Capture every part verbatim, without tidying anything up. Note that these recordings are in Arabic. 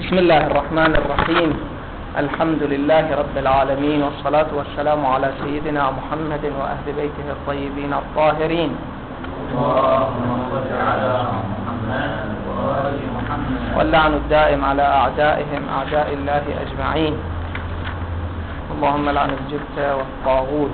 بسم الله الرحمن الرحيم. الحمد لله رب العالمين، والصلاة والسلام على سيدنا محمد وأهل بيته الطيبين الطاهرين. اللهم صل على محمد وآل محمد. واللعن الدائم على أعدائهم أعداء الله أجمعين. اللهم لعن الجبت والطاغوت.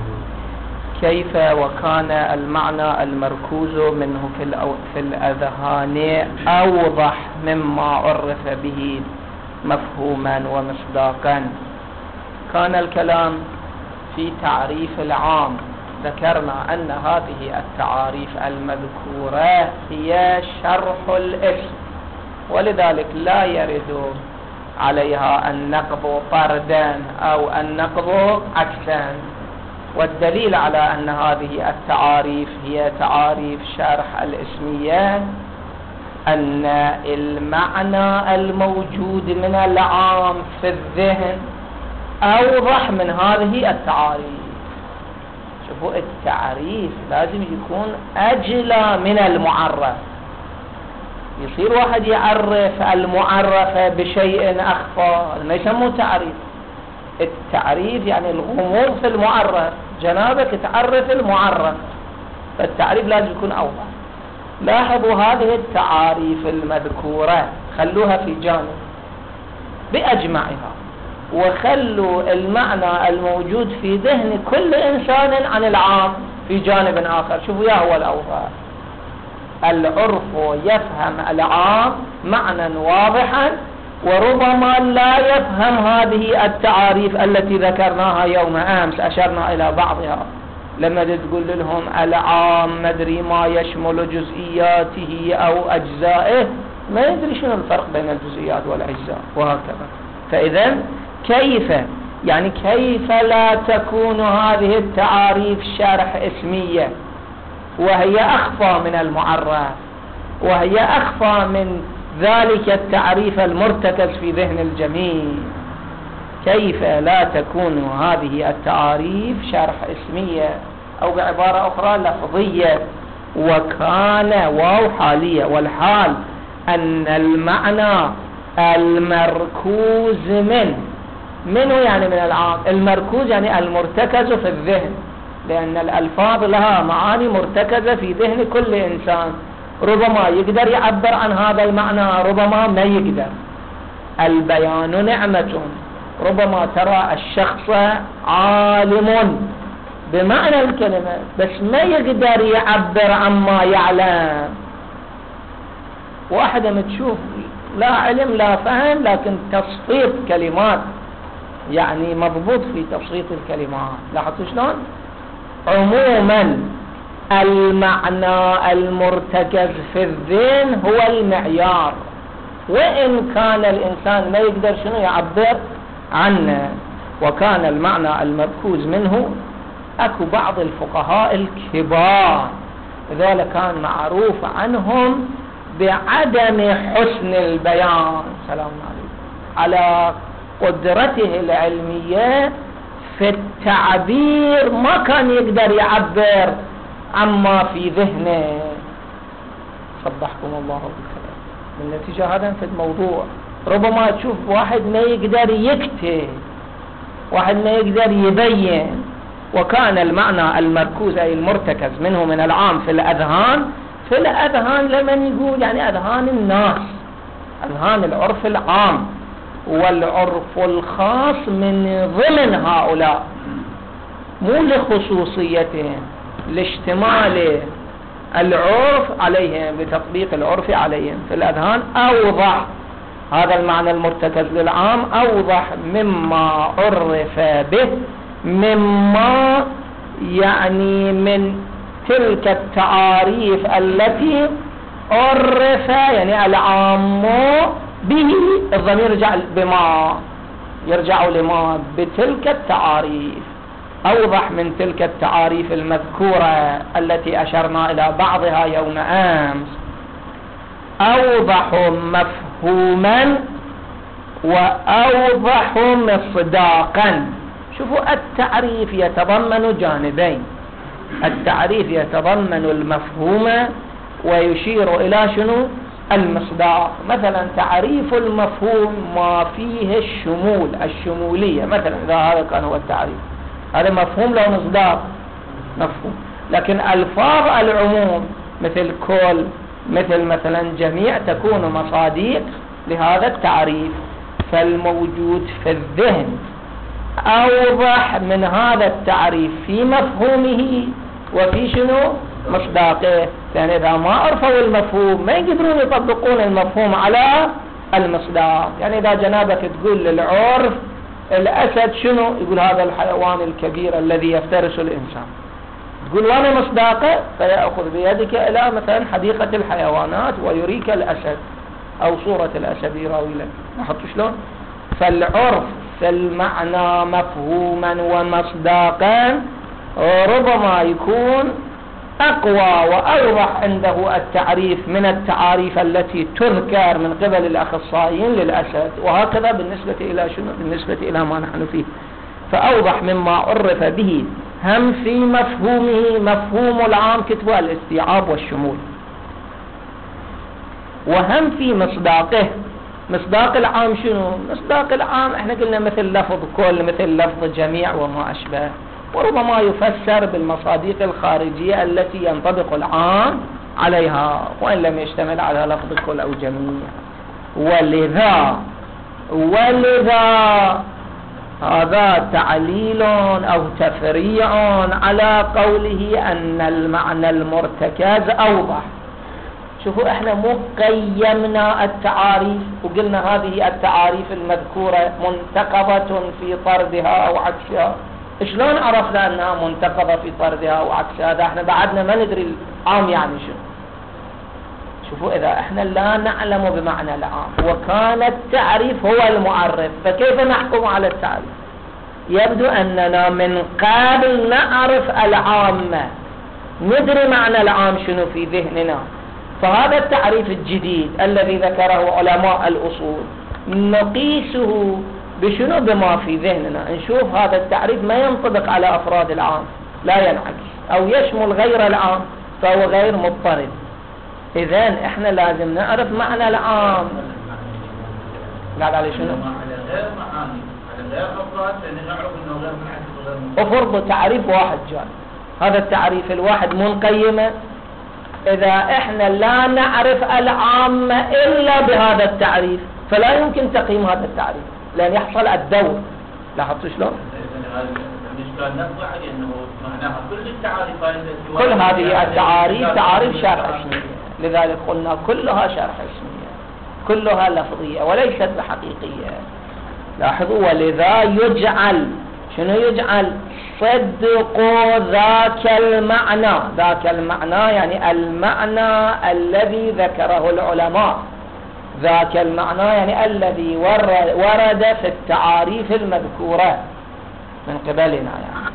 كيف وكان المعنى المركوز منه في الأذهان أوضح مما عرف به مفهوما ومصداقا. كان الكلام في تعريف العام. ذكرنا أن هذه التعاريف المذكورة هي شرح الاسم، ولذلك لا يرد عليها النقض طردا أو النقض عكسا. والدليل على أن هذه التعاريف هي تعاريف شرح الاسمية أن المعنى الموجود من العام في الذهن أوضح من هذه التعاريف. شوفوا، التعريف لازم يكون أجلى من المعرف. يصير واحد يعرف المعرف بشيء أخفى، ما يسموه تعريف. التعريف يعني الغموض في المعرف، جنابك تعرف المعرف، فالتعريف لازم يكون أوضح. لاحظوا هذه التعاريف المذكورة خلوها في جانب بأجمعها، وخلوا المعنى الموجود في ذهن كل إنسان عن العام في جانب آخر. شوفوا يا هو الأوضح. العرف يفهم العام معنى واضحا، وربما لا يفهم هذه التعاريف التي ذكرناها يوم أمس، أشرنا إلى بعضها لما تقول لهم العام مدري ما يشمل جزئياته أو أجزائه، ما يدري شنو الفرق بين الجزئيات والأجزاء وهكذا. فإذا كيف يعني كيف لا تكون هذه التعاريف شرح اسمية وهي أخفى من المعرف، وهي أخفى من ذلك التعريف المرتكز في ذهن الجميع؟ كيف لا تكون هذه التعاريف شرح اسمية أو بعبارة أخرى لفظية؟ وكان واو حالية، والحال أن المعنى المركوز من منه يعني من العام، المركوز يعني المرتكز في الذهن، لأن الألفاظ لها معاني مرتكزة في ذهن كل إنسان. ربما يقدر يعبر عن هذا المعنى، ربما ما يقدر. البيان نعمة، ربما ترى الشخص عالم بمعنى الكلمة بس ما يقدر يعبر عما يعلم. واحدة متشوف لا علم لا فهم، لكن تصفيط كلمات يعني مضبوط في تبسيط الكلمات. لاحظتوا شلون؟ عموما المعنى المرتكز في الذهن هو المعيار، وإن كان الإنسان ما يقدر شنو يعبر عنه. وكان المعنى المركوز منه، أكو بعض الفقهاء الكبار ذلك كان معروف عنهم بعدم حسن البيان، سلام عليكم، على قدرته العلمية في التعبير، ما كان يقدر يعبر عما في ذهنه. صبحكم الله بالخير. من نتيجة هذا في الموضوع ربما تشوف واحد ما يقدر يكتب، واحد ما يقدر يبين. وكان المعنى المركوز أي المرتكز منه من العام في الأذهان. في الأذهان لمن يقول يعني أذهان الناس، أذهان العرف العام والعرف الخاص من ضمن هؤلاء، مو لخصوصيتهم، لاشتمال العرف عليهم، بتطبيق العرف عليهم. في الأذهان أوضح هذا المعنى المرتكز للعام، أوضح مما عرف به، مما يعني من تلك التعاريف التي عرف يعني العام به. الضمير يرجع بما يرجع لما بتلك التعاريف، أوضح من تلك التعاريف المذكورة التي أشرنا إلى بعضها يوم أمس. أوضح مفهوما وأوضح مصداقا. شوفوا، التعريف يتضمن جانبين. التعريف يتضمن المفهوم ويشير إلى شنو؟ المصداق. مثلا تعريف المفهوم ما فيه الشمول، الشمولية مثلا، إذا هذا كان هو التعريف، هذا مفهوم له مصداق مفهوم. لكن ألفاظ العموم مثل كل، مثل مثلا جميع، تكون مصاديق لهذا التعريف. فالموجود في الذهن أوضح من هذا التعريف في مفهومه وفي شنو مصداقه. لأن إذا ما عرفوا المفهوم ما يقدرون يطبقون المفهوم على المصداق. يعني إذا جنابك تقول للعرف الأسد شنو، يقول هذا الحيوان الكبير الذي يفترس الإنسان، تقول وانا مصداقه، فيأخذ بيدك إلى مثلا حديقة الحيوانات ويريك الأسد أو صورة الأسد يراوي لك. لاحظت شلون؟ فالعرف في المعنى مفهوما ومصداقا ربما يكون أقوى وأوضح عنده التعريف من التعاريف التي تذكر من قبل الأخصائيين للأسد. وهكذا بالنسبة إلى شنو؟ بالنسبة إلى ما نحن فيه، فأوضح مما عرف به هم في مفهومه مفهوم العام كتبه الاستيعاب والشمول، وهم في مصداقه. مصداق العام شنو؟ مصداق العام احنا قلنا مثل لفظ كل، مثل لفظ جميع وما أشبه، وربما يفسر بالمصاديق الخارجية التي ينطبق العام عليها وإن لم يشتمل على لفظ كل أو جميع. ولذا ولذا هذا تعليل أو تفريع على قوله أن المعنى المرتكز أوضح. شوفوا احنا مو قيمنا التعاريف وقلنا هذه التعاريف المذكورة منتقضة في طردها أو عكسها. شلون عرفنا أنها منتقضة في طردها وعكسها؟ هذا احنا بعدنا ما ندري العام يعني شو. شوفوا إذا احنا لا نعلم بمعنى العام وكان التعريف هو المعرف، فكيف نحكم على التعريف؟ يبدو أننا من قبل نعرف العامة، ندري معنى العام شنو في ذهننا. فهذا التعريف الجديد الذي ذكره علماء الأصول نقيسه بشنو؟ بما في ذهننا. نشوف هذا التعريف ما ينطبق على أفراد العام، لا ينعكس، أو يشمل غير العام فهو غير مضطرد. إذن إحنا لازم نعرف معنى العام. قاعد على شنو؟ على غير معاني، على غير أفراد، نعرف أنه غير منعكس وغير أفرض تعريف واحد جاء، هذا التعريف الواحد منقيمة. إذا إحنا لا نعرف العام إلا بهذا التعريف فلا يمكن تقييم هذا التعريف، لأن يحصل الدور. لاحظتوا شلون؟ كل التعاريف كل هذه التعاريف تعاريف شرح اسمية، لذلك قلنا كلها شرح اسمية، كلها لفظية وليست بحقيقية. لاحظوا ولذا يجعل شنو يجعل؟ صدق ذاك المعنى. ذاك المعنى يعني المعنى الذي ذكره العلماء، ذاك المعنى يعني الذي ورد في التعاريف المذكورة من قبلنا. يعني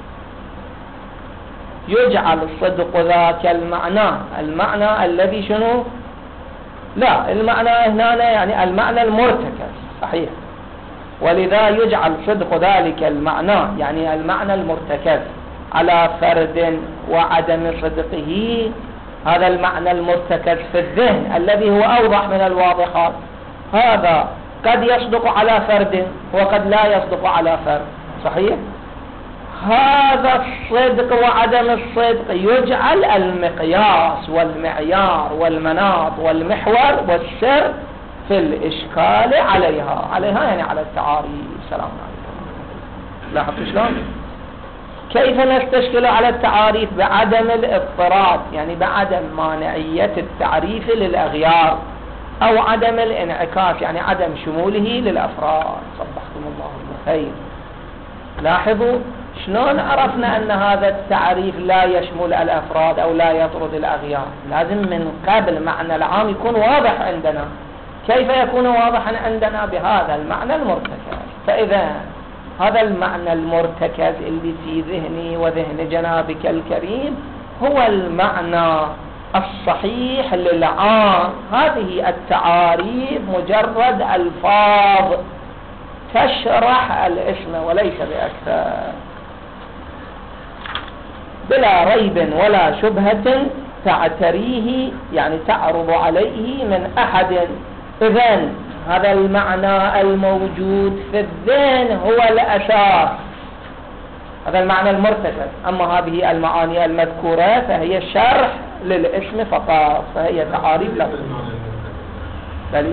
يجعل صدق ذاك المعنى، المعنى الذي شنو؟ لا، المعنى هنا يعني المعنى المرتكز، صحيح. ولذا يجعل صدق ذلك المعنى يعني المعنى المرتكز على فرد وعدم صدقه، هذا المعنى المرتكز في الذهن الذي هو أوضح من الواضحات، هذا قد يصدق على فرد وقد لا يصدق على فرد، صحيح. هذا الصدق وعدم الصدق يجعل المقياس والمعيار والمناط والمحور والسر في الإشكال عليها عليها يعني على التعاريف. السلام عليكم. لاحظتوا شلون؟ كيف نستشكل على التعاريف؟ بعدم الاضطراد، يعني بعدم مانعية التعريف للأغيار، أو عدم الانعكاس يعني عدم شموله للأفراد. صبحكم الله بالخير. لاحظوا شلون عرفنا أن هذا التعريف لا يشمل الأفراد أو لا يطرد الأغيار؟ لازم من قبل معنى العام يكون واضح عندنا. كيف يكون واضحا عندنا؟ بهذا المعنى المرتكز. فإذا هذا المعنى المرتكز اللي في ذهني وذهن جنابك الكريم هو المعنى الصحيح للعام، هذه التعاريف مجرد ألفاظ تشرح الاسم وليس بأكثر. بلا ريب ولا شبهة تعتريه يعني تعرض عليه من أحد. إذن هذا المعنى الموجود في الذهن هو الأساس، هذا المعنى المرتكز. أما هذه المعاني المذكورة فهي شرح للاسم فقط، فهي تعاريف لفظية. بلي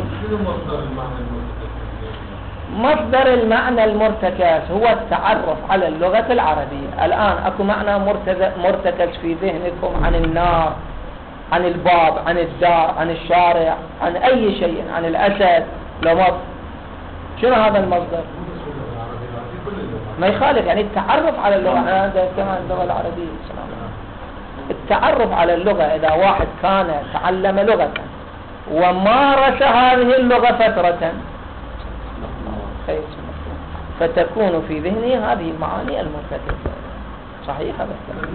مصدر المعنى المرتكز هو التعرف على اللغة العربية. الآن أكو معنى مرتكز في ذهنكم عن النار، عن الباب، عن الدار، عن الشارع، عن أي شيء، عن الأسد، لمط، شنو هذا المصدر؟ ما يخالف، يعني التعرف على اللغة. هذا كمان اللغة العربية. التعرف على اللغة، إذا واحد كان تعلم لغة ومارس هذه اللغة فترة فتكون في ذهنه هذه المعاني المرتكزة. صحيح هذا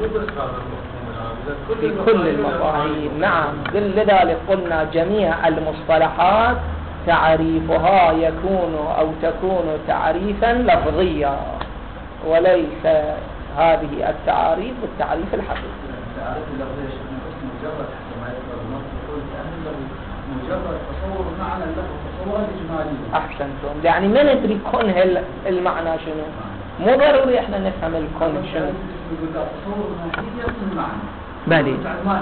في كل المفاهيم. نعم، لذلك قلنا جميع المصطلحات تعريفها يكون أو تكون تعريفا لفظيا، وليس هذه التعاريف والتعريف الحقيقي. التعريف اللفظي مجرد حتى ما يذكر النص يقول كأنه مجرد تصور معنى اللفظ تصورا إجماليا. أحسنتم، يعني ما ندري كنه المعنى شنو، مو ضروري احنا نفهم الكون شنو. تصور ماهية المعنى. بلي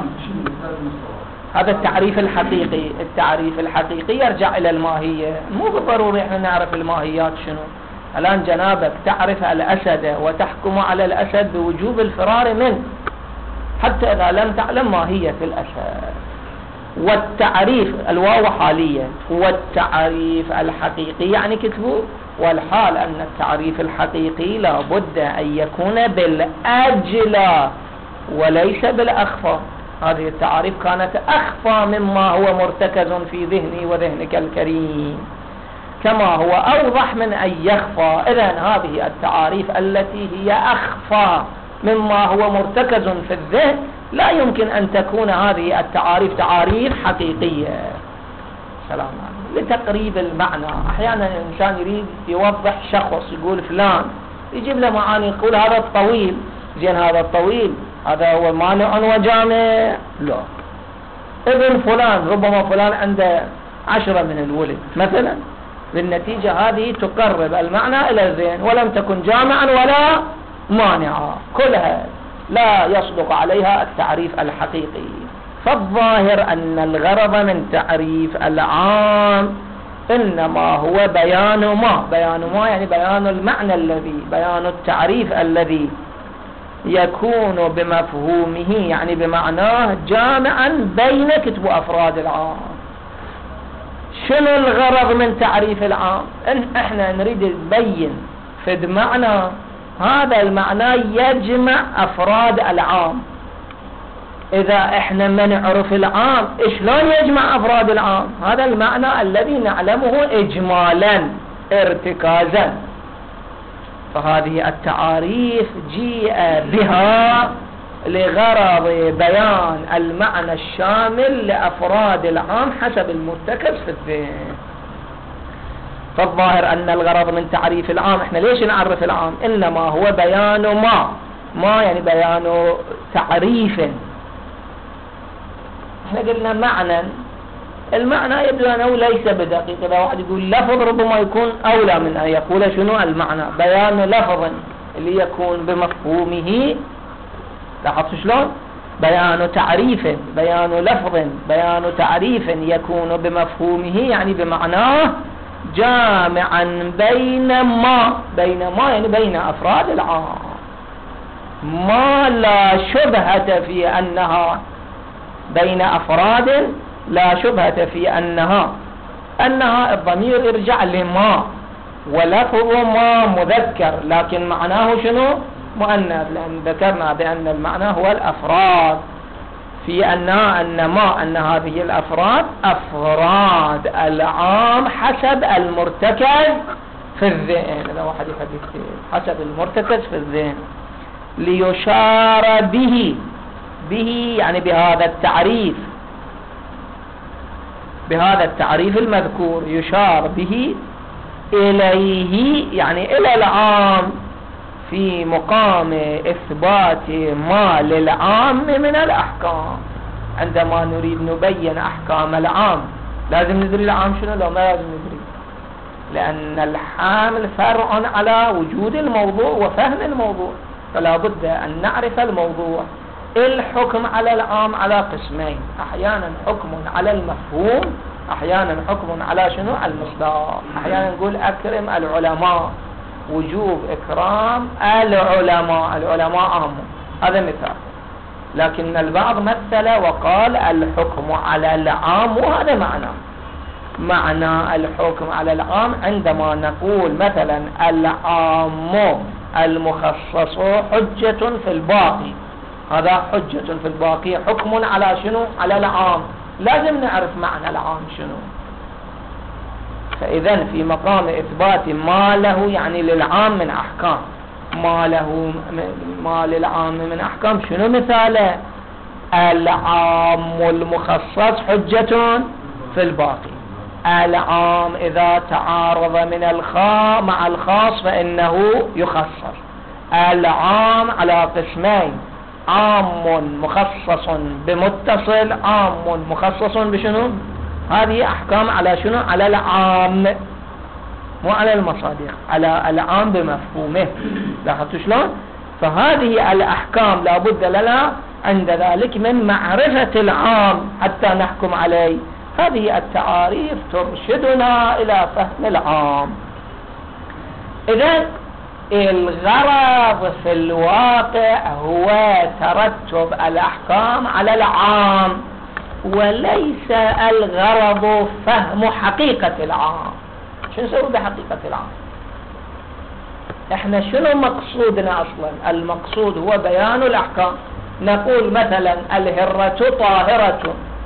هذا التعريف الحقيقي. التعريف الحقيقي يرجع إلى الماهية، مو بالضروري احنا نعرف الماهيات شنو. الآن جنابك تعرف الأسد وتحكم على الأسد بوجوب الفرار منه حتى إذا لم تعلم ماهية الأسد. والتعريف الواو حالية، والتعريف الحقيقي يعني كتبوا، والحال أن التعريف الحقيقي لا بد أن يكون بالأجلى وليس بالأخفى. هذه التعاريف كانت أخفى مما هو مرتكز في ذهني وذهنك الكريم، كما هو أوضح من أن يخفى. إذن هذه التعاريف التي هي أخفى مما هو مرتكز في الذهن لا يمكن أن تكون هذه التعاريف تعاريف حقيقية. سلام عليكم. لتقريب المعنى، أحيانا الإنسان يريد يوضح شخص، يقول فلان، يجيب له معاني، يقول هذا الطويل، زين هذا الطويل هذا هو مانع وجامع؟ لا. ابن فلان، ربما فلان عنده عشرة من الولد مثلا، بالنتيجة هذه تقرب المعنى إلى الذهن ولم تكن جامعا ولا مانعا، كلها لا يصدق عليها التعريف الحقيقي. فالظاهر أن الغرض من تعريف العام إنما هو بيان ما بيان ما يعني بيان المعنى الذي بيان التعريف الذي يكون بمفهومه، يعني بمعناه جامعا بين كتب أفراد العام. شنو الغرض من تعريف العام؟ إن احنا نريد نبين في معنى، هذا المعنى يجمع أفراد العام. إذا احنا ما نعرف العام شلون يجمع أفراد العام؟ هذا المعنى الذي نعلمه إجمالا ارتكازا. فهذه التعاريف جيء بها لغرض بيان المعنى الشامل لأفراد العام حسب المرتكز في الذهن. فالظاهر أن الغرض من تعريف العام، احنا ليش نعرف العام؟ إنما هو بيان ما ما يعني بيان تعريف. احنا قلنا معنى، المعنى يبدو أنه ليس بدقيق. إذا واحد يقول لفظ ربما يكون أولى من أن يقول شنو المعنى. بيان لفظ اللي يكون بمفهومه، لاحظت شلون؟ بيان تعريف، بيان لفظ، بيان تعريف يكون بمفهومه يعني بمعناه جامعا بين ما بين ما يعني بين أفراد العام، ما لا شبهة في أنها بين أفراد، لا شبهة في أنها أنها الضمير يرجع لما، ولفظ ما مذكر لكن معناه شنو؟ مؤنث، لأن ذكرنا بأن المعنى هو الأفراد، في أن أن ما أن هذه الأفراد أفراد العام حسب المرتكز في الذهن. إذا واحد يحب يكتب حسب المرتكز في الذهن، ليشار به به يعني بهذا التعريف، بهذا التعريف المذكور يشار به إليه يعني إلى العام في مقام إثبات ما للعام من الأحكام. عندما نريد نبين أحكام العام لازم ندري العام شنو لو ما لازم ندري، لأن الحامل فرع على وجود الموضوع وفهم الموضوع، فلا بد أن نعرف الموضوع. الحكم على العام على قسمين، أحيانا حكم على المفهوم، أحيانا حكم على شنو المصداق. أحيانا نقول أكرم العلماء، وجوب إكرام العلماء، العلماء عام، هذا مثال. لكن البعض مثل وقال الحكم على العام، وهذا معنى معنى الحكم على العام عندما نقول مثلا العام المخصص حجة في الباقي، هذا حجة في الباقي حكم على شنو؟ على العام، لازم نعرف معنى العام شنو. فإذا في مقام إثبات ما له يعني للعام من أحكام، ما له ما للعام من أحكام، شنو مثاله؟ العام المخصص حجة في الباقي. العام إذا تعارض من الخاص مع الخاص فإنه يخصص. العام على قسمين، عام مخصص بمتصل، عام مخصص بشنو؟ هذه أحكام على شنو؟ على العام، مو على المصادق، على العام بمفهومه. لاحظتوا شلون؟ فهذه الأحكام لابد لنا عند ذلك من معرفة العام حتى نحكم عليه. هذه التعاريف ترشدنا إلى فهم العام. إذن الغرض في الواقع هو ترتب الأحكام على العام، وليس الغرض فهم حقيقة العام. شو نسوي بحقيقة العام؟ احنا شنو مقصودنا اصلا؟ المقصود هو بيان الأحكام. نقول مثلا الهرة طاهرة،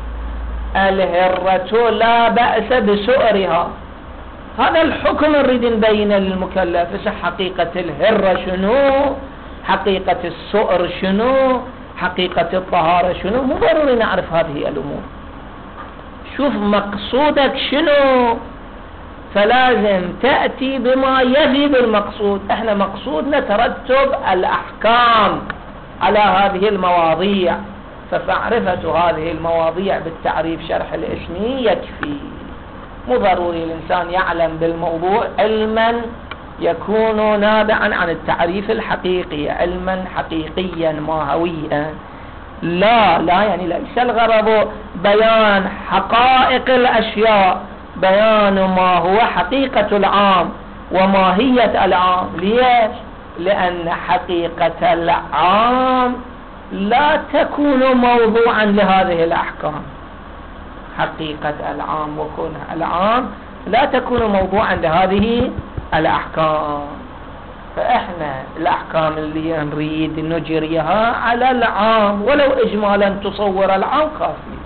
الهرة لا بأس بسؤرها، هذا الحكم نريد نبين للمكلف. حقيقة الهرة شنو؟ حقيقة السؤر شنو؟ حقيقة الطهارة شنو؟ مو ضروري نعرف هذه الأمور. شوف مقصودك شنو، فلازم تأتي بما يزيد المقصود. احنا مقصودنا ترتب الأحكام على هذه المواضيع، فمعرفة هذه المواضيع بالتعريف شرح الاسمي يكفي. مو ضروري الإنسان يعلم بالموضوع علما يكون نابعا عن التعريف الحقيقي، علما حقيقيا ماهويا. لا لا يعني ليس الغرض بيان حقائق الأشياء، بيان ما هو حقيقة العام وماهية العام. ليش؟ لأن حقيقة العام لا تكون موضوعا لهذه الأحكام. حقيقة العام وكونها العام لا تكون موضوعا لهذه الأحكام. فإحنا الأحكام اللي نريد نجريها على العام، ولو إجمالا تصور العام كافي.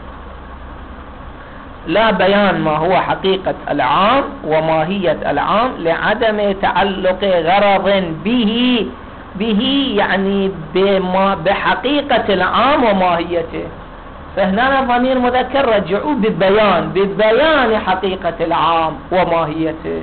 لا بيان ما هو حقيقة العام وماهية العام لعدم تعلق غرض به به يعني بما بحقيقة العام وماهيته. فهنا ضمير مذكر رجعوا ببيان ببيان حقيقة العام وماهيته.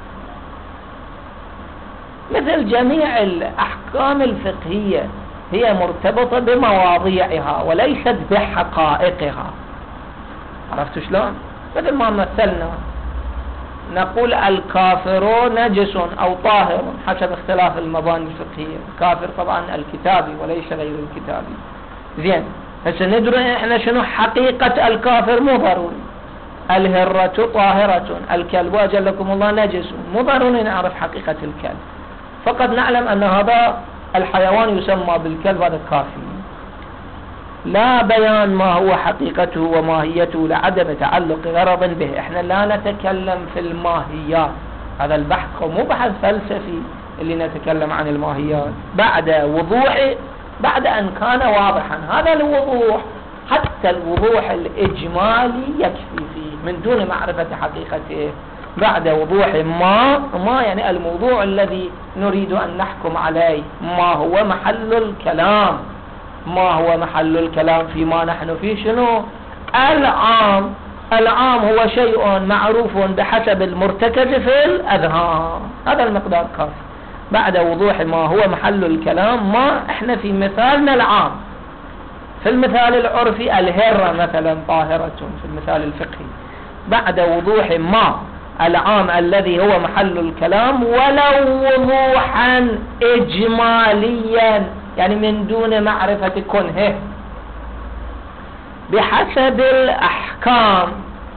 مثل جميع الأحكام الفقهية هي مرتبطة بمواضيعها وليست بحقائقها. عرفتوا شلون؟ مثل ما مثلنا نقول الكافر نجس أو طاهر حسب اختلاف المباني الفقهية. الكافر طبعا الكتابي وليس غير الكتابي. زين، هسه ندري احنا شنو حقيقة الكافر؟ مو ضروري. الهرة طاهرة، الكلب أجلكم الله نجس، مو ضروري نعرف حقيقة الكلب، فقط نعلم أن هذا الحيوان يسمى بالكلب، هذا كافي. لا بيان ما هو حقيقته وماهيته لعدم تعلق غرض به. احنا لا نتكلم في الماهيات، هذا البحث مو بحث فلسفي اللي نتكلم عن الماهيات بعد وضوح، بعد أن كان واضحا. هذا الوضوح حتى الوضوح الإجمالي يكفي فيه من دون معرفة حقيقته. بعد وضوح ما ما يعني الموضوع الذي نريد أن نحكم عليه، ما هو محل الكلام، ما هو محل الكلام فيما نحن فيه شنو؟ العام. العام هو شيء معروف بحسب المرتكز في الأذهان، هذا المقدار كافي. بعد وضوح ما هو محل الكلام، ما احنا في مثالنا العام، في المثال العرفي الهرة مثلا طاهرة في المثال الفقهي، بعد وضوح ما العام الذي هو محل الكلام ولو وضوحا إجماليا، يعني من دون معرفة كنهه، بحسب الأحكام.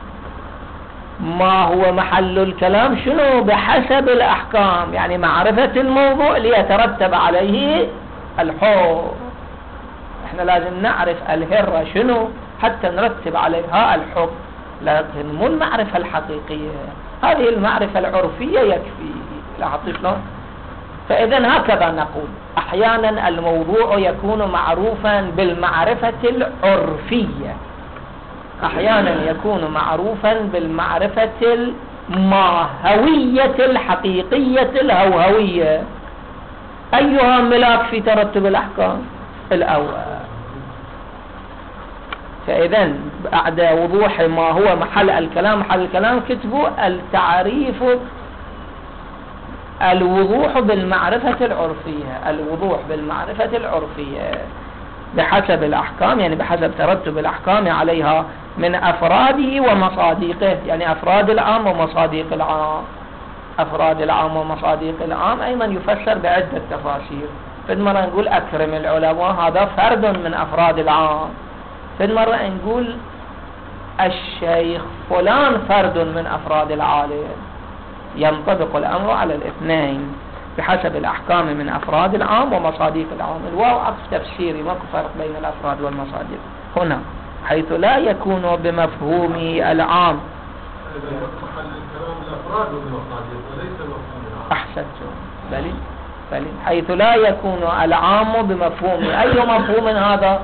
ما هو محل الكلام؟ شنو؟ بحسب الأحكام، يعني معرفة الموضوع ليترتب عليه الحكم. احنا لازم نعرف الهرة شنو حتى نرتب عليها الحكم، لكن مو المعرفة الحقيقية، هذه المعرفة العرفية يكفي. لاحظت شلون؟ فإذا هكذا نقول أحيانا الموضوع يكون معروفا بالمعرفة العرفية، أحيانا يكون معروفا بالمعرفة الماهوية الحقيقية الهوهوية. أيها ملاك في ترتب الأحكام؟ الأول. فإذا بعد وضوح ما هو محل الكلام، محل الكلام كتبوا التعريف، الوضوح بالمعرفة العرفية، الوضوح بالمعرفة العرفية بحسب الأحكام، يعني بحسب ترتب الأحكام عليها من أفراده ومصادقه، يعني أفراد العام ومصادق العام. أفراد العام ومصادق العام أيضا يفسر بعدة تفاسير. في مرة نقول أكرم العلماء، هذا فرد من أفراد العام. في مرة نقول الشيخ فلان فرد من أفراد العالم، ينطبق الأمر على الاثنين بحسب الأحكام من أفراد العام ومصادق العام. الواو عطف تفسيري، ماكو فرق بين الأفراد والمصادق هنا، حيث لا يكون بمفهوم العام. محل الكلام الأفراد والمصادق وليس مفهوم العام. أحسنتم. بلي بلي حيث لا يكون العام بمفهوم. أي مفهوم هذا؟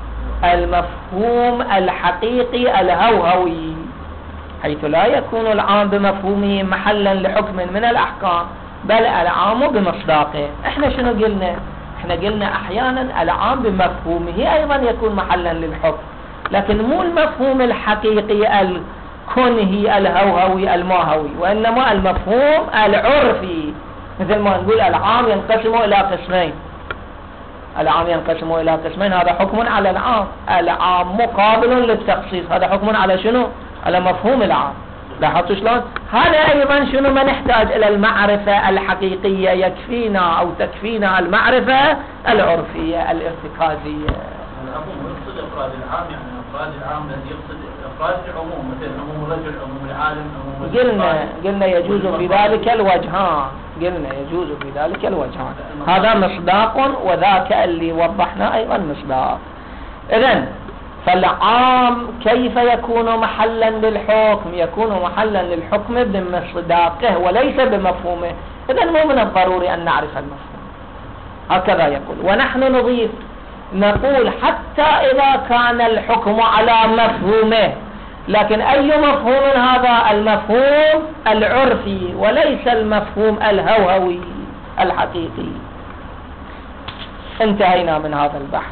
المفهوم الحقيقي الهوهوي، حيث لا يكون العام بمفهومه محلا لحكم من الأحكام، بل العام بمصداقه. احنا شنو قلنا؟ احنا قلنا احيانا العام بمفهومه ايضا يكون محلا للحكم، لكن مو المفهوم الحقيقي الكنهي الهوهوي الماهوي، وانما المفهوم العرفي. مثل ما نقول العام ينقسم الى قسمين، العام ينقسم الى قسمين، هذا حكم على العام. العام مقابل للتخصيص، هذا حكم على شنو؟ على مفهوم العام. لاحظتوا شلون؟ هذا ايضا شنو؟ ما نحتاج الى المعرفة الحقيقية، يكفينا او تكفينا المعرفة العرفية الارتكازية. العموم يقصد افراد العام، يعني افراد العام الذي يقصد افراد العموم، مثل عموم الرجل، عموم العالم، عموم قلنا قلنا يجوز في ذلك الوجهان، قلنا يجوز في ذلك الوجهان، هذا مصداق وذاك اللي وضحنا ايضا مصداق. اذن فالعام كيف يكون محلا للحكم؟ يكون محلا للحكم بمصداقه وليس بمفهومه. اذن مو من الضروري ان نعرف المفهوم، هكذا يقول. ونحن نضيف نقول حتى اذا كان الحكم على مفهومه، لكن اي مفهوم هذا؟ المفهوم العرفي وليس المفهوم الهوهوي الحقيقي. انتهينا من هذا البحث.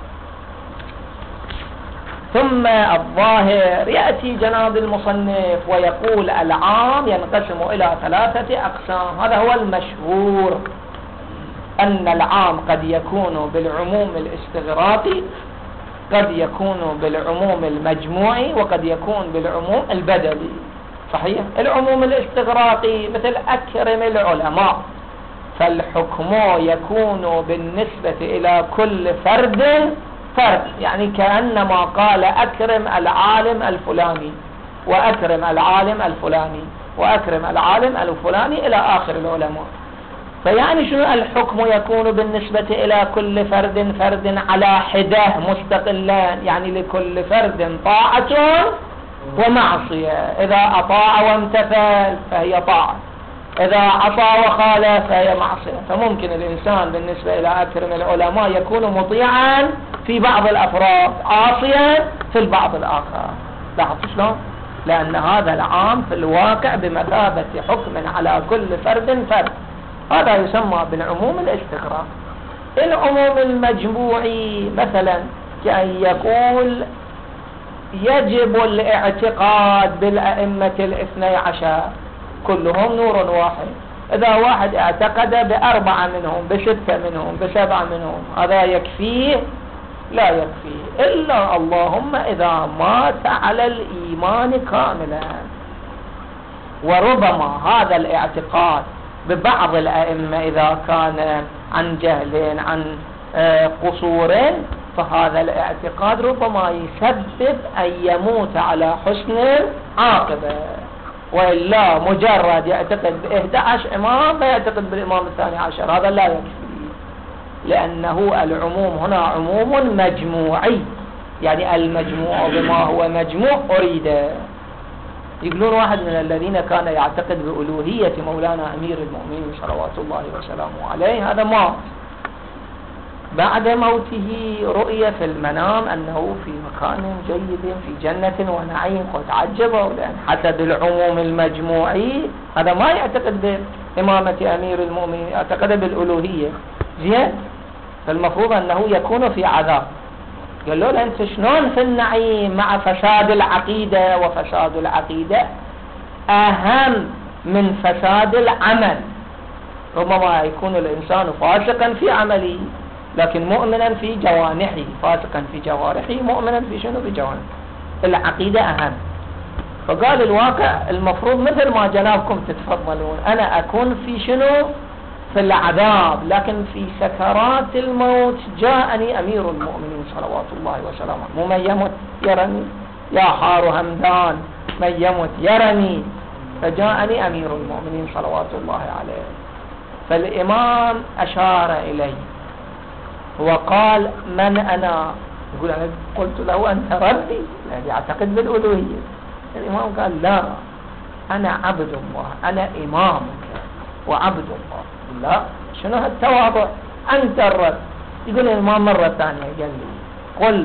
ثم الظاهر يأتي جناب المصنف ويقول العام ينقسم إلى ثلاثة أقسام. هذا هو المشهور، أن العام قد يكون بالعموم الاستغراقي، قد يكون بالعموم المجموعي، وقد يكون بالعموم البدلي. صحيح؟ العموم الاستغراقي مثل أكرم العلماء، فالحكم يكون بالنسبة إلى كل فرد فرد، يعني كأنما قال أكرم العالم الفلاني، وأكرم العالم الفلاني، وأكرم العالم الفلاني إلى آخر العلماء. فيعني شنو؟ الحكم يكون بالنسبة إلى كل فرد فرد على حدة مستقلان، يعني لكل فرد طاعة ومعصية. إذا أطاع وامتثل فهي طاعة، إذا عصى وخالف فهي معصية. فممكن الإنسان بالنسبة إلى أكرم العلماء يكون مطيعا في بعض الأفراد، عاصيا في البعض الآخر. لاحظت شلون؟ لأن هذا العام في الواقع بمثابة حكم على كل فرد فرد. هذا يسمى بالعموم الاستغراق. العموم المجموعي مثلا كأن يقول يجب الاعتقاد بالأئمة الاثني عشر كلهم نور واحد. إذا واحد اعتقد بأربعة منهم، بستة منهم، بسبعة منهم، هذا يكفيه لا يكفي إلا اللهم إذا مات على الإيمان كاملا. وربما هذا الاعتقاد ببعض الأئمة إذا كان عن جهل عن قصور، فهذا الاعتقاد ربما يسبب أن يموت على حسن العاقبة، وإلا مجرد يعتقد بإحدى عشر إمام فيعتقد بالإمام الثاني عشر، هذا لا يكفي، لأنه العموم هنا عموم مجموعي، يعني المجموع بما هو مجموع أريد. يقولون واحد من الذين كان يعتقد بألوهية مولانا أمير المؤمنين صلوات الله وسلامه عليه، هذا مات بعد موته رؤية في المنام أنه في مكان جيد في جنة ونعيم، قد عجبه، لأن حسب العموم المجموعي هذا ما يعتقد بإمامة أمير المؤمنين، يعتقد بالألوهية. زين، فالمفروض أنه يكون في عذاب. قال له أنت شلون في النعيم مع فساد العقيدة؟ وفساد العقيدة أهم من فساد العمل. ربما يكون الإنسان فاسقا في عمله لكن مؤمنا في جوانحه، فاسقا في جوارحه مؤمنا في شنو؟ في جوانحه. العقيدة أهم. فقال الواقع المفروض مثل ما جنابكم تتفضلون، أنا أكون في شنو؟ في العذاب، لكن في سكرات الموت جاءني أمير المؤمنين صلوات الله وسلامه، مو من يمت يرني يا حار همدان، من يمت يرني، فجاءني أمير المؤمنين صلوات الله عليه. فالإمام أشار إلي وقال من أنا؟ يقول أنا قلت له أنت ربي، يعني يعتقد بالألوهية. الإمام قال لا، أنا عبد الله، أنا إمامك وعبد الله. لا، شنو هالتواضع؟ أنت الرب. يقول الإمام مرة ثانية قال لي قل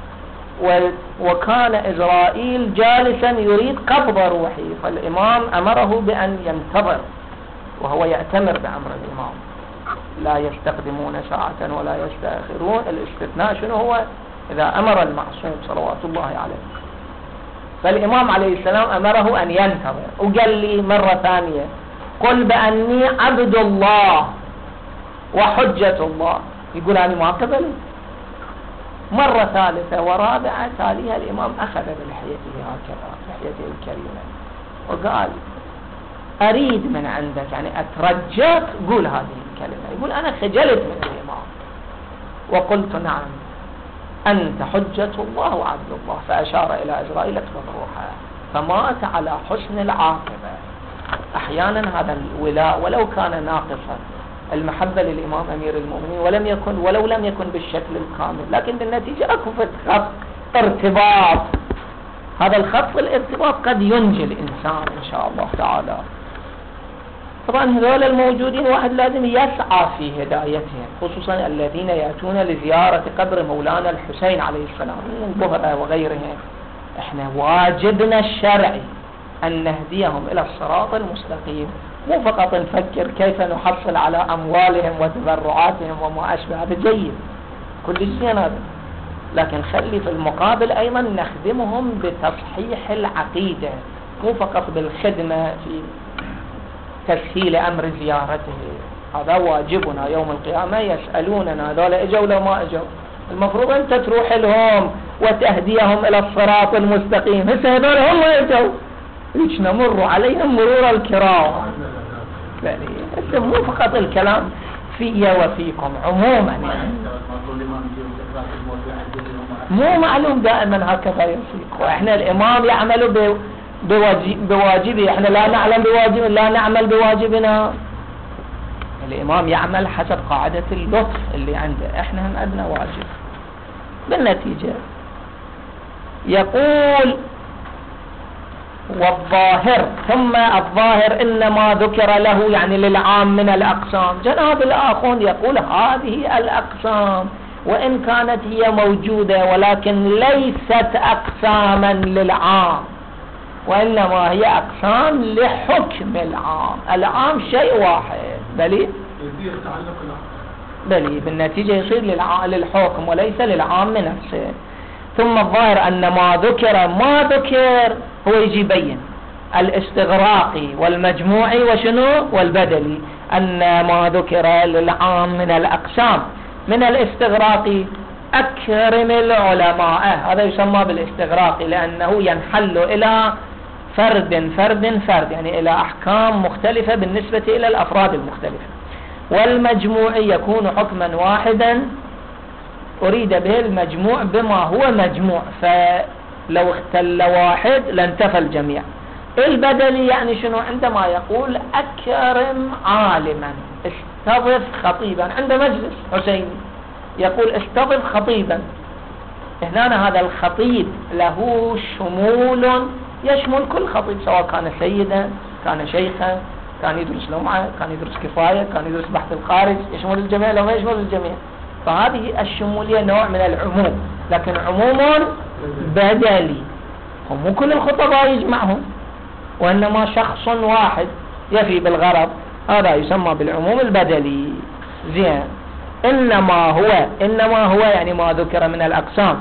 وكان إسرائيل جالسا يريد قبض روحي، فالإمام أمره بأن ينتظر وهو يأتمر بأمر الإمام، لا يستقدمون ساعة ولا يستأخرون. الاستثناء شنو هو؟ إذا أمر المعصوم صلوات الله عليه. فالإمام عليه السلام أمره أن ينتظر، وقال لي مرة ثانية قل بأني عبد الله وحجة الله. يقول أنا ما قبل. مرة ثالثة ورابعة تاليها الإمام أخذ بلحيته هكذا، لحيته الكريمة، وقال أريد من عندك، يعني أترجاك قول هذه الكلمة. يقول أنا خجلت من الإمام وقلت نعم أنت حجة الله وعبد الله، فأشار إلى إسرائيل اقبض روحه، فمات على حسن العاقبة. أحيانا هذا الولاء ولو كان ناقصا، المحبة للإمام أمير المؤمنين ولم يكن ولو لم يكن بالشكل الكامل، لكن بالنتيجة أكو خط ارتباط، هذا الخط الارتباط قد ينجي الإنسان إن شاء الله تعالى. طبعا هذول الموجودين واحد لازم يسعى في هدايتهم، خصوصا الذين يأتون لزيارة قبر مولانا الحسين عليه السلام من بهرة وغيرهم. احنا واجبنا الشرعي أن نهديهم إلى الصراط المستقيم، مو فقط نفكر كيف نحصل على أموالهم وتبرعاتهم وما أشبه، هذا جيد كل شيء هذا، لكن خلي في المقابل أيضا نخدمهم بتصحيح العقيدة، مو فقط بالخدمة في تسهيل أمر زيارته. هذا واجبنا يوم القيامة، يسألوننا هذول إجوا ولا ما إجوا، المفروض أنت تروح لهم وتهديهم إلى الصراط المستقيم. هسه هذول هم إجوا ليش نمر عليهم مرور الكرام؟ بلي مو فقط الكلام في وفيكم عموما، يعني مو معلوم دائما هكذا يصير. واحنا الإمام يعمل بواجبه، احنا لا نعلم بواجب، لا نعمل بواجبنا. الإمام يعمل حسب قاعدة اللطف اللي عنده، احنا هم عندنا واجب. بالنتيجة يقول والظاهر، ثم الظاهر إنما ذكر له يعني للعام من الأقسام. جناب الآخون يقول هذه الأقسام وإن كانت هي موجودة ولكن ليست أقساما للعام، وإنما هي أقسام لحكم العام. العام شيء واحد، بلي بلي بالنتيجة يصير للحكم وليس للعام نفسه. ثم الظاهر أن ما ذكر ما ذكر هو يجي يبين الاستغراقي والمجموعي وشنو والبدلي، أن ما ذكر للعام من الأقسام من الاستغراقي أكرم العلماء، هذا يسمى بالاستغراق لأنه ينحل إلى فرد فرد فرد، يعني إلى أحكام مختلفة بالنسبة إلى الأفراد المختلفة. والمجموع يكون حكما واحدا أريد به المجموع بما هو مجموع، فلو اختل واحد لانتفى الجميع. البدلي يعني شنو؟ عندما يقول أكرم عالما، استضف خطيبا، عند مجلس حسيني يقول استضف خطيبا، هنا هذا الخطيب له شمول يشمل كل خطيب، سواء كان سيدا، كان شيخا، كان يدرس لمعة، كان يدرس كفاية، كان يدرس بحث الخارج، يشمل الجميع لو ما يشمل الجميع. فهذه الشمولية نوع من العموم، لكن عموم بدلي، هم مو كل الخطباء يجمعهم، وإنما شخص واحد يفي بالغرض، هذا يسمى بالعموم البدلي. زين. إنما هو، إنما هو يعني ما ذكر من الأقسام،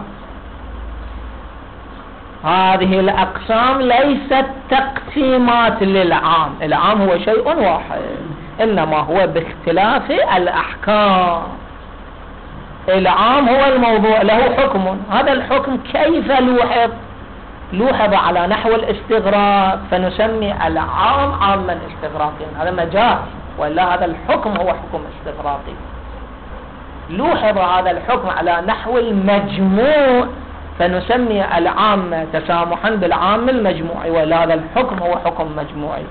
هذه الأقسام ليست تقسيمات للعام، العام هو شيء واحد، إنما هو باختلاف الأحكام. العام هو الموضوع له حكم، هذا الحكم كيف لوحظ؟ لوحظ على نحو الاستغراق، فنسمي العام عاما استغراقيا، هذا مجاز، ولا هذا الحكم هو حكم استغراقي. لوحظ هذا الحكم على نحو المجموع، فنسمي العام تسامحا بالعام المجموعي، ولا هذا الحكم هو حكم مجموعي.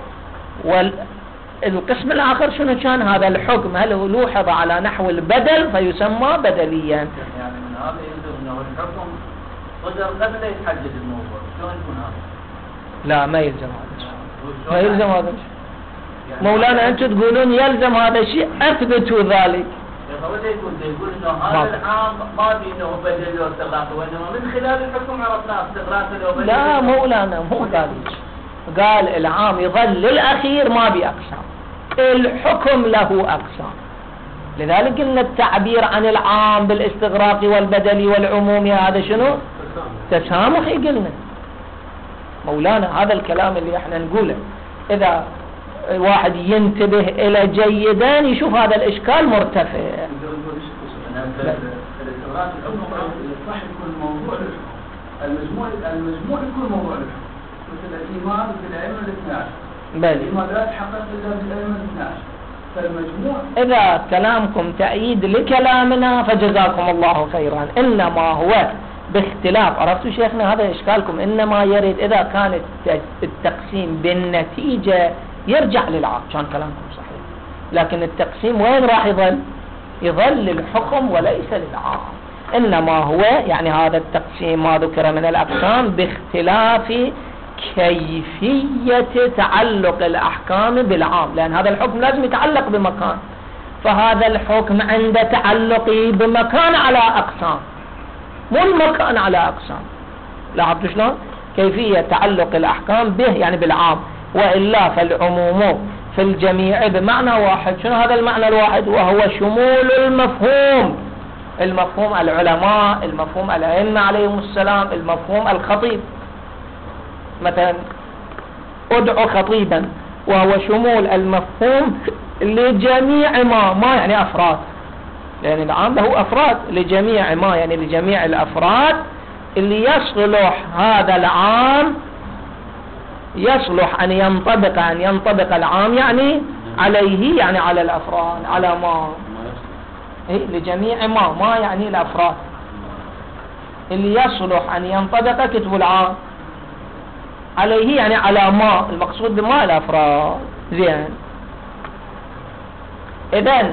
والقسم الآخر شنو كان؟ هذا الحكم هل لوحظ على نحو البدل فيسمى بدليا. يعني من هذا يلزم انه الحكم صدر قبل يتحدد الموضوع، شلون يكون هذا؟ لا ما يلزم هذا الشيء، ما يلزم هذا الشيء. يعني مولانا أنتم تقولون يلزم هذا الشيء، أثبتوا ذلك. يقول انه هذا العام ما في انه بدل واستغراق، وانما من خلال الحكم عرفنا استغراق لو بدل. لا مولانا مو قال، قال العام يظل للأخير ما بأقسام، الحكم له أقسام. لذلك قلنا التعبير عن العام بالاستغراق والبدل والعموم هذا شنو؟ تسامحي. قلنا مولانا هذا الكلام اللي احنا نقوله، إذا الواحد ينتبه إلى جيدا يشوف هذا الإشكال مرتفع. الاستغراق صح يكون موضوع المجموع، المجموع يكون موضوع مثل الإيمان في الأئمة الاثنى عشر، الإيمان لا يتحقق إلا في الأئمة الاثنى عشر، فالمجموع. إذا كلامكم تأييد لكلامنا فجزاكم الله خيرا، إنما هو باختلاف. عرفتوا شيخنا هذا إشكالكم، إنما يريد إذا كان التقسيم بالنتيجة يرجع للعام، كان كلامكم صحيح، لكن التقسيم وين راح يظل؟ يظل للحكم وليس للعام. إنما هو يعني هذا التقسيم ما ذكر من الأقسام باختلاف كيفية تعلق الأحكام بالعام، لأن هذا الحكم لازم يتعلق بمكان، فهذا الحكم عند تعلقه بمكان على أقسام، مو المكان على أقسام. لاحظتوا شلون؟ كيفية تعلق الأحكام به يعني بالعام، وإلا فالعموم في الجميع بمعنى واحد. شنو هذا المعنى الواحد؟ وهو شمول المفهوم، المفهوم العلماء، المفهوم الأئمة عليهم السلام، المفهوم الخطيب. مثلا ادعو خطيبا، وهو شمول المفهوم لجميع ما، ما يعني أفراد، لأن العام له أفراد، لجميع ما يعني لجميع الأفراد اللي يصلح هذا العام، يصلح أن ينطبق أن ينطبق العام يعني عليه، يعني على الأفراد، على ما إيه لجميع ما، ما يعني الأفراد اللي يصلح أن ينطبق كتب العام عليه، يعني على ما، المقصود بما الأفراد. زين. إذن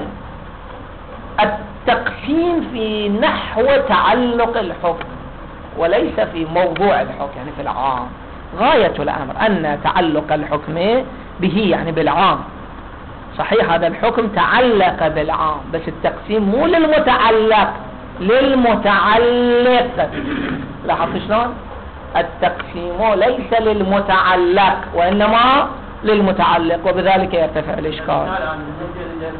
التقسيم في نحو تعلق الحكم وليس في موضوع الحكم، يعني في العام. غاية الأمر أن تعلق الحكم به يعني بالعام، صحيح هذا الحكم تعلق بالعام، بس التقسيم مو للمتعلق، للمتعلق. لاحظت شلون؟ التقسيم ليس للمتعلق وإنما للمتعلق، وبذلك يرتفع الإشكال.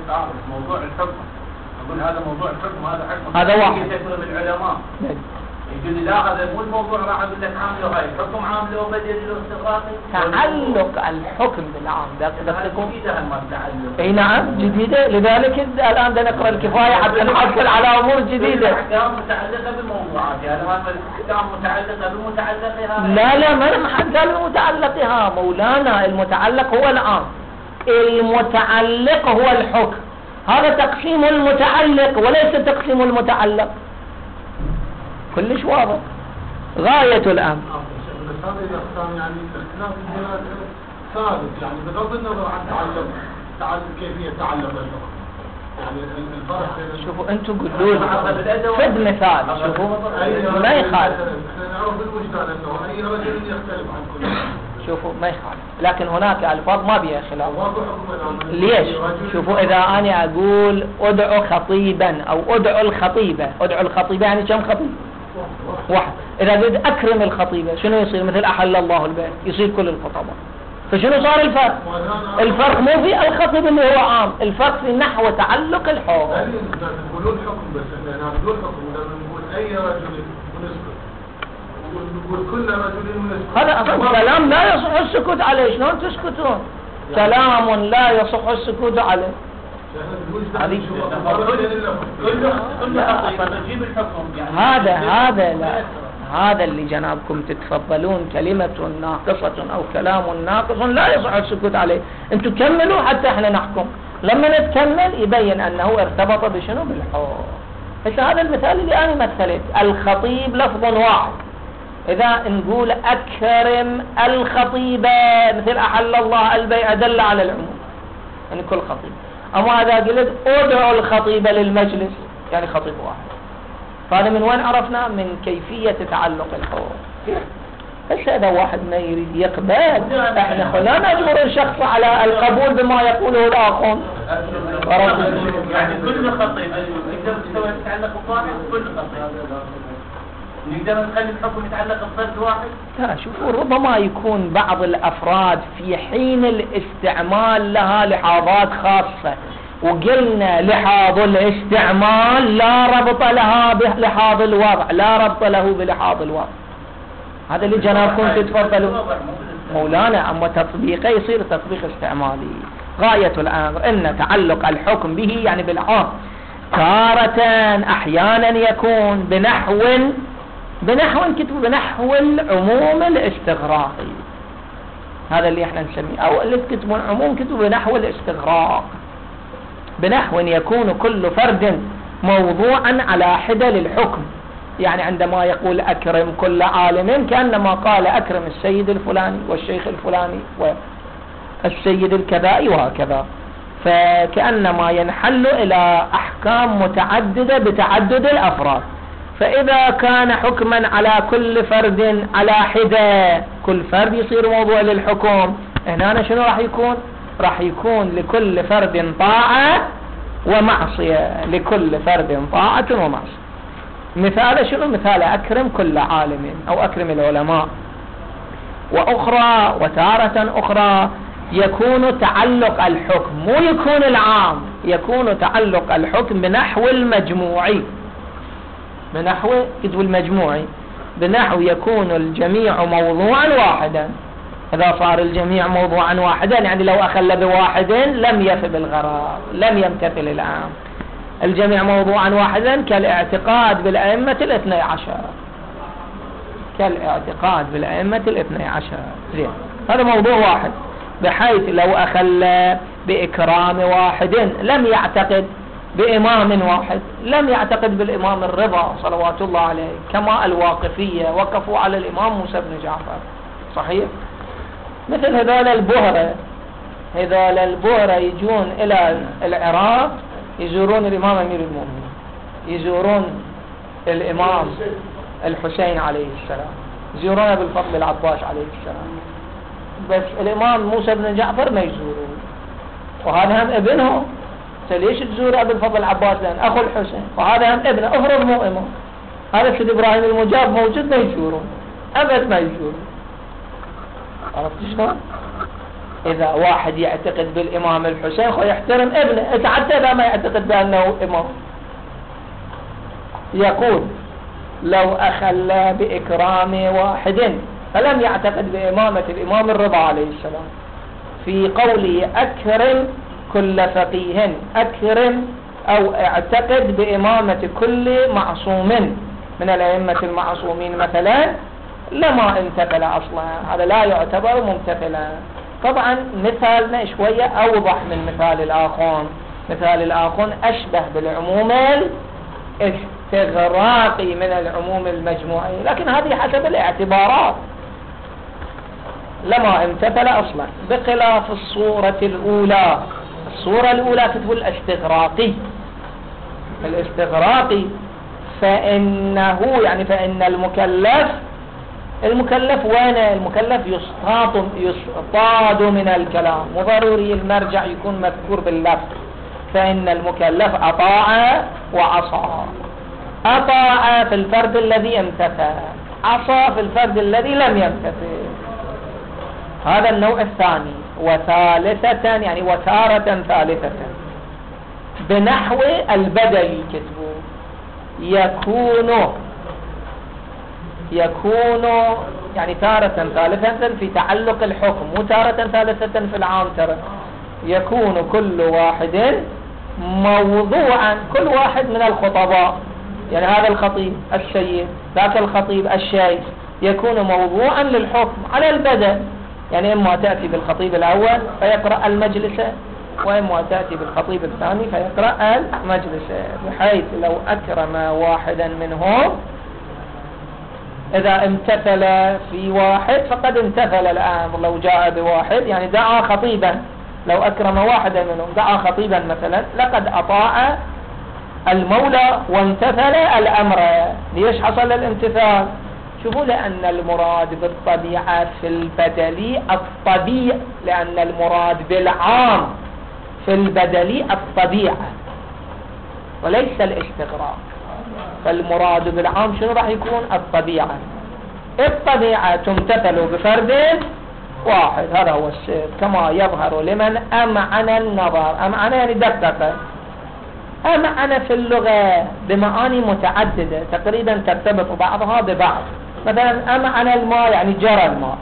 موضوع الحكم، أقول هذا موضوع الحكم، هذا حكم هذا واحد من العلماء، يقول لي لا هذا مو الموضوع، راح اقول لك عامله هاي الحكم عامله وبدل الاستغراقي. تعلق الحكم بالعام دقيقكم جديده هالمسألة. اي نعم جديده، لذلك الان بدنا نقرا الكفايه حتى نحصل على امور جديده. الاحكام متعلقه بالموضوعات، يعني هذا الاحكام متعلقه بمتعلقها. لا لا ما حد قال بمتعلقها مولانا، المتعلق هو العام، المتعلق هو الحكم، هذا تقسيم المتعلق وليس تقسيم المتعلق. كلش واضح غاية الأمر. بس هذه الأقسام يعني الاختلاف ثابت، يعني بغض النظر عن تعلق تعلق كيفية تعلق الحكم. يعني الفرق بين شوفوا انتم قولوا لي فد مثال، شوفوا ما يخالف. احنا نعرف بالوجدان انه اي رجل يختلف عن كل. شوفوا ما يخالف، لكن هناك الفاظ ما بها خلاف. ليش؟ شوفوا اذا انا اقول ادعو خطيبا او ادعو الخطيبه، ادعو الخطيبه يعني كم خطيب؟ واحد. اذا قلت اكرم الخطيبه شنو يصير؟ مثل احل الله البيت، يصير كل الخطباء. فشنو صار الفرق؟ الفرق مو في الخطيب اللي هو عام، الفرق في نحو تعلق الحكم. نقولون حكم بس احنا نقول حكم لما نقول اي رجل ونسكت، نقول كل رجل ونسكت. هذا اصلا كلام لا يصح السكوت عليه، شلون تسكتون؟ كلام لا يصح السكوت عليه. هذا هذا لا هذا اللي جنابكم تتفضلون كلمة ناقصة أو كلام ناقص لا يصح السكوت عليه. انتم كملوا حتى احنا نحكم، لما نتكمل يبين أنه ارتبط بشنو؟ بالحكم. بس هذا المثال اللي أنا مثلت، الخطيب لفظ واحد، إذا نقول أكرم الخطيبة مثل أحل الله البيع دل على العموم يعني كل خطيب. أما إذا قلت أدعو الخطيبة للمجلس يعني خطيب واحد. فهذا من وين عرفنا؟ من كيفية تعلق الحكم. بس هذا واحد ما يريد يقبل، احنا لا نجبر الشخص على القبول بما يقوله الآخر. يعني كل خطيب نقدر نسوي يتعلق بواحد، كل خطيب نقدر نخلي الحكم يتعلق بفرد واحد. لا شوفوا، ربما يكون بعض الأفراد في حين الاستعمال لها لحاظات خاصة، وقلنا لحاظ الاستعمال لا ربط لها بلحاظ الوضع، لا ربط له بلحاظ الوضع. هذا اللي جنابكم تتفضلوا مولانا. أما تطبيقه يصير تطبيق استعمالي. غاية الأمر أن تعلق الحكم به يعني بالعام، تارة أحيانا يكون بنحو بنحو كتب بنحو العموم الاستغراقي، هذا اللي احنا نسميه، أو اللي كتبون عموم كتب بنحو الاستغراق، بنحو يكون كل فرد موضوعا على حدة للحكم. يعني عندما يقول أكرم كل عالم كأنما قال أكرم السيد الفلاني والشيخ الفلاني والسيد الكذائي وهكذا، فكأنما ينحل إلى أحكام متعددة بتعدد الأفراد. فإذا كان حكما على كل فرد على حدة، كل فرد يصير موضوع للحكم. هنا شنو راح يكون؟ راح يكون لكل فرد طاعة ومعصية، لكل فرد طاعة ومعصية. مثال شنو؟ مثال أكرم كل عالم أو أكرم العلماء. وأخرى وتارة أخرى يكون تعلق الحكم مو يكون العام، يكون تعلق الحكم بنحو المجموعي، بنحو كتب المجموعي، بنحو يكون الجميع موضوعا واحدا. إذا صار الجميع موضوعا واحدا يعني لو أخل بواحد لم يف بالغرض، لم يمتثل العام. الجميع موضوعا واحدا كالاعتقاد بالأئمة الاثني عشر، كالاعتقاد بالأئمة الاثني عشر. زين، هذا موضوع واحد، بحيث لو أخل بإكرام واحد لم يعتقد بإمام واحد، لم يعتقد بالإمام الرضا صلوات الله عليه، كما الواقفية وقفوا على الإمام موسى بن جعفر. صحيح؟ مثل هذول البهرة، هذول البهرة يجون إلى العراق يزورون الإمام أمير المؤمنين، يزورون الإمام الحسين عليه السلام، يزورون أبو الفضل العباس عليه السلام، بس الإمام موسى بن جعفر ما يزورون، وهذا هم ابنه. ليش تزور أبو الفضل العباس؟ لأن أخو الحسين، وهذا هم ابنه. أفرض مو إمام، هذا سيد إبراهيم المجاب موجود ما يزورون، أبد ما يزورون. عرفت شلون؟ إذا واحد يعتقد بالإمام الحسين خو يحترم ابنه، حتى إذا ما يعتقد بأنه إمام. يقول لو أخل بإكرام واحد فلم يعتقد بإمامة الإمام الرضا عليه السلام في قوله أكرم كل فقيه، أكرم أو اعتقد بإمامة كل معصوم من الأئمة المعصومين مثلا، لما امتثل أصلا، هذا لا يعتبر ممتثلا. طبعا مثالنا شوية أوضح من مثال الآخون. مثال الآخون أشبه بالعموم الاستغراقي من العموم المجموعي، لكن هذه حسب الاعتبارات. لما امتثل أصلا، بخلاف الصورة الأولى. الصورة الأولى كتبوا الاستغراقي. الاستغراقي فإنه يعني فإن المكلف المكلف وين؟ المكلف يصطاد يصطاد من الكلام، وضروري المرجع يكون مذكور باللفظ. فإن المكلف أطاع وعصى. أطاع في الفرد الذي امتثل، عصى في الفرد الذي لم يمتثل. هذا النوع الثاني. وثالثة يعني وتارة ثالثة بنحو البدلي كتبوا يكون يكون يعني تارة ثالثة في تعلق الحكم، وتارة ثالثة في العام. ترى يكون كل واحد موضوعا، كل واحد من الخطباء، يعني هذا الخطيب السيد، ذاك الخطيب الشيخ، يكون موضوعا للحكم على البدل. يعني إما تأتي بالخطيب الأول فيقرأ المجلس، وإما تأتي بالخطيب الثاني فيقرأ المجلس، بحيث لو أكرم واحدا منهم إذا امتثل في واحد فقد امتثل الأمر. لو جاء بواحد يعني دعا خطيبا، لو أكرم واحدا منهم دعا خطيبا مثلا، لقد أطاع المولى وامتثل الأمر. ليش حصل الامتثال؟ شوفوا، لأن المراد بالطبيعة في البدلي الطبيعة، لأن المراد بالعام في البدلي الطبيعة وليس الاستغراق. فالمراد بالعام شنو راح يكون؟ الطبيعة. الطبيعة تمتثل بفرد واحد، هذا هو السر، كما يظهر لمن أمعن النظر. أمعن يعني دقق. أمعن في اللغة بمعاني متعددة تقريبا ترتبط بعضها ببعض. مثلا أمعن الماء يعني جرى الماء،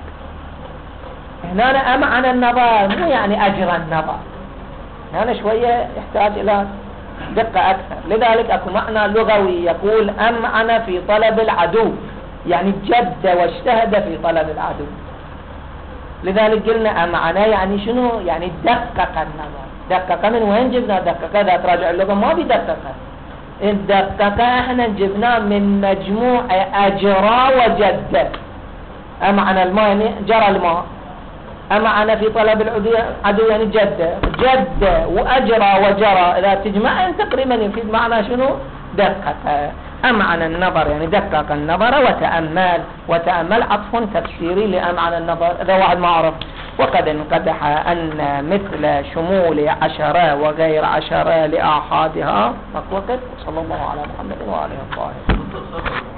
هنا أمعن النظر مو يعني أجرى النظر، هنا شوية يحتاج إلى دقة أكثر. لذلك أكو معنى لغوي يقول أمعن في طلب العدو، يعني جد واجتهد في طلب العدو. لذلك قلنا أمعن يعني شنو؟ يعني دقق النظر. دقق من وين جبنا دقق؟ إذا تراجع اللغة ما بدقق. الدقق احنا جبناه من مجموع أجرى وجد. أمعن الماء يعني جرى الماء، أمعن في طلب العدو يعني جد جد وأجرى وجرى، إذا تجمع تقريبا يفيد معنى شنو؟ دقق. أمعن النظر يعني دقق النظر وتأمل. وتأمل عطف تفسيري لأمعن النظر، إذا واحد ما عرف. وقد انقدح أن مثل شمول عشرة وغير عشرة لآحادها مطلقة. صلى الله على محمد وآله الطاهرين.